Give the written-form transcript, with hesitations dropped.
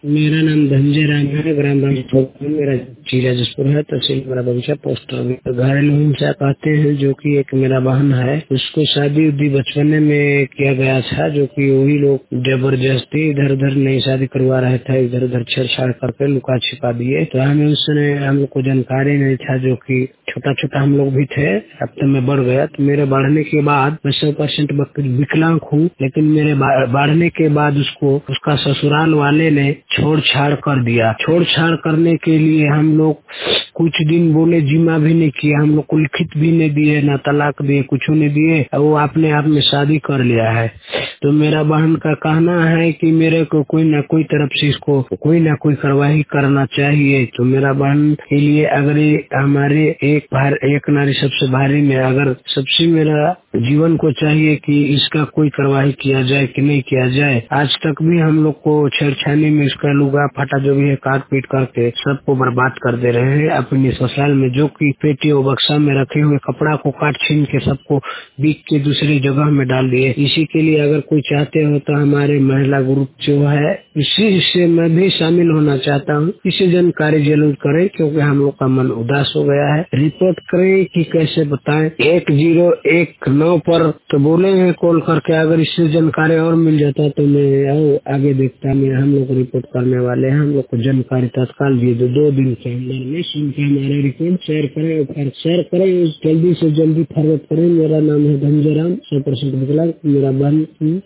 मेरा नाम धनंजय राम है। ग्राम मेरा जिला जसपुर है। तहसील मेरा बगीचा पोस्टर। घरेलू हिंसा कहते हैं, जो कि एक मेरा बहन है, उसको शादी उदी बचपने में किया गया था, जो कि वही लोग जबरदस्ती इधर उधर नई शादी करवा रहे थे, इधर उधर छेड़छाड़ करके लुका छिपा दिए। तो हमें उसने हम लोग को जानकारी नहीं था, जो कि छोटा छोटा हम लोग भी थे। अब तो मैं बढ़ गया, तो मेरे बढ़ने के बाद मैं 100% विकलांग हूँ, लेकिन मेरे बढ़ने के बाद उसको उसका ससुराल वाले ने छोड़ छाड़ कर दिया। छोड़ छाड़ करने के लिए हम लोग कुछ दिन बोले, जिम्मा भी नहीं किया, हम लोग को लिखित भी नहीं दिए, ना तलाक दिए, कुछ नहीं दिए। वो अपने आप में शादी कर लिया है। तो मेरा बहन का कहना है कि मेरे को कोई ना कोई तरफ से इसको कोई ना कोई कार्रवाई करना चाहिए। तो मेरा बहन के लिए अगर हमारे एक नारी सबसे भारी में, अगर सबसे मेरा जीवन को चाहिए कि इसका कोई कार्रवाई किया जाए कि नहीं किया जाए। आज तक भी हम लोग को छेड़छानी में इसका लुगा फाटा जो भी है काट पीट करके सबको बर्बाद कर दे रहे हैं। अपने ससुराल में जो कि पेटी और बक्सा में रखे हुए कपड़ा को काट छीन के सबको बीक के दूसरी जगह में डाल दिए। इसी के लिए अगर कोई चाहते हो तो हमारे महिला ग्रुप जो है, इसी से मैं भी शामिल होना चाहता हूँ। इसे जानकारी जरूर करें, क्योंकि हम लोग का मन उदास हो गया है। रिपोर्ट करें कि कैसे बताएं। 1019 पर तो बोले हैं कॉल करके, अगर इससे जानकारी और मिल जाता तो मैं आगे देखता। हम लोग रिपोर्ट करने वाले हैं। हम लोग को जानकारी तत्काल दिए 2 दिन के अंदर में सुन के हमारे रिपोर्ट शेयर करें जल्दी से जल्दी फॉरवर्ड करें। मेरा नाम है धनंजय राम, 100% विकलांग। मेरा बहन